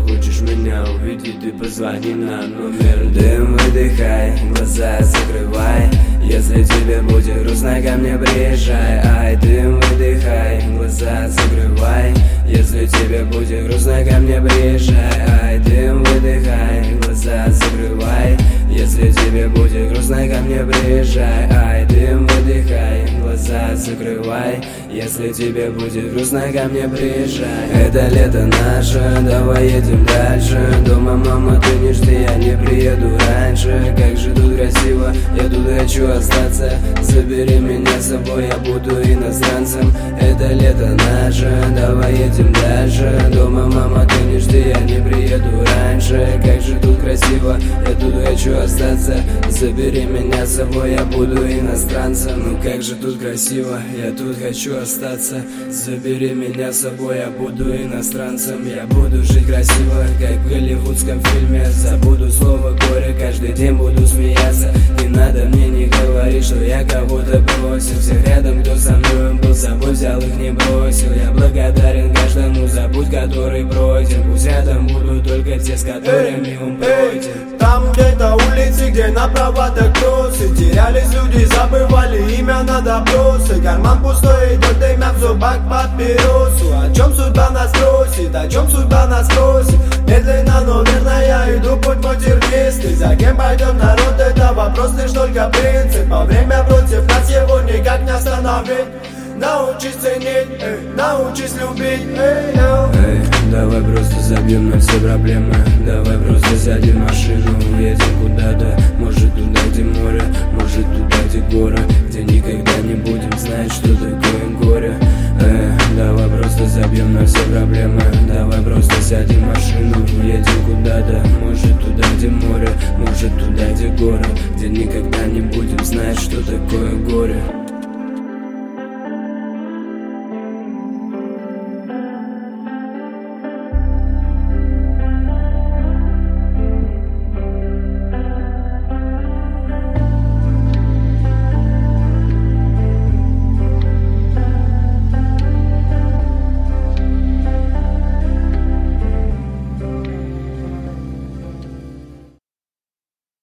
захочешь меня увидеть, ты позвони на номер. Дым выдыхай, глаза закрывай. Если тебе будет грустно, ко мне приезжай. Ай, дым выдыхай, глаза закрывай. Если тебе будет грустно, ко мне приезжай. Ай, дым выдыхай, глаза закрывай. Если тебе будет грустно, ко мне приезжай. Ай, дым выдыхай, глаза закрывай. Если тебе будет грустно, ко мне приезжай. Это лето наше, давай едем дальше. Дома, мама, ты не жди, я не приеду раньше. Как же тут красиво, я тут хочу остаться. Забери меня с собой, я буду иностранцем. Это лето наше, давай едем дальше. Дома, мама, ты не жди, я не приеду раньше. Как же тут красиво, я тут хочу остаться. Забери меня с собой, я буду иностранцем. Ну как же тут красиво, я тут хочу остаться. Забери меня с собой, я буду иностранцем. Я буду жить красиво, как в голливудском фильме. Забуду слово горе, каждый день буду смеяться. Не надо мне не говорить, что я кого-то бросил. Всех рядом, кто со мной был, с собой взял, их не бросил. Я благодарен каждому за путь, который пройден. Пусть рядом будут только те, с которыми он пройден. Там где-то улицы, где направо так кроссы. Терялись люди, забывали имя на допросы. Карман пустой, идет дымя в зубах папиросу. О чем судьба нас просит, о чем судьба нас просит? Медленно, но верно я иду путь мой тернистый. За кем пойдет народ, это вопрос лишь только принцип. А время против нас, его никак не остановить. Научись ценить, научись любить. Давай просто забьем на все проблемы. Давай просто сядем в машину, уедем куда-то. Может туда, где море, может туда, где горы, где никогда не будем знать, что такое горе. Давай просто забьем на все проблемы. Давай просто сядем в машину, уедем куда-то. Может туда, где море, может туда, где горы, где никогда не будем знать, что такое горе.